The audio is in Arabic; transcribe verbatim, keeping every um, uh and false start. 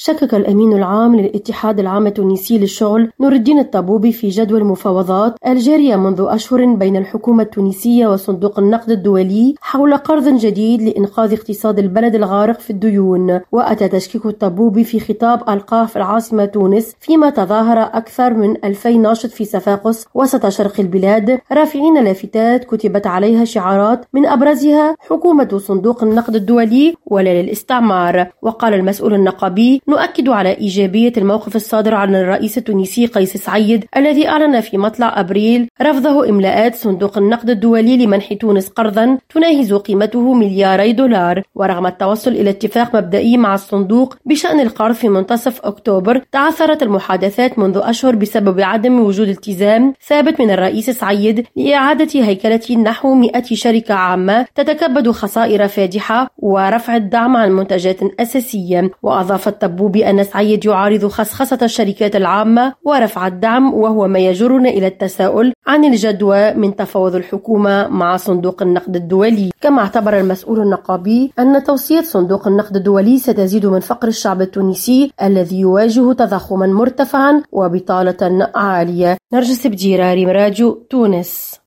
شكك الأمين العام للاتحاد العام التونسي للشغل نور الدين الطبوبي في جدوى المفاوضات الجارية منذ أشهر بين الحكومة التونسية وصندوق النقد الدولي حول قرض جديد لإنقاذ اقتصاد البلد الغارق في الديون. وأتى تشكيك الطبوبي في خطاب ألقاه في العاصمة تونس فيما تظاهر أكثر من ألفين ناشط في صفاقس وسط شرق البلاد رافعين لافتات كتبت عليها شعارات من أبرزها حكومة صندوق النقد الدولي ولا للاستعمار. وقال المسؤول النقابي: نؤكد على إيجابية الموقف الصادر عن الرئيس التونسي قيس سعيد الذي أعلن في مطلع أبريل رفضه إملاءات صندوق النقد الدولي لمنح تونس قرضا تناهز قيمته ملياري دولار. ورغم التوصل إلى اتفاق مبدئي مع الصندوق بشأن القرض في منتصف أكتوبر، تعثرت المحادثات منذ أشهر بسبب عدم وجود التزام ثابت من الرئيس سعيد لإعادة هيكلة نحو مئة شركة عامة تتكبد خسائر فادحة ورفع الدعم عن منتجات أساسية. وأضاف الطبوبي أن سعيد يعارض خصخصة الشركات العامة ورفع الدعم، وهو ما يجرنا إلى التساؤل عن الجدوى من تفاوض الحكومة مع صندوق النقد الدولي. كما اعتبر المسؤول النقابي أن توصية صندوق النقد الدولي ستزيد من فقر الشعب التونسي الذي يواجه تضخما مرتفعا وبطالة عالية. نرجس بجيراري، راديو تونس.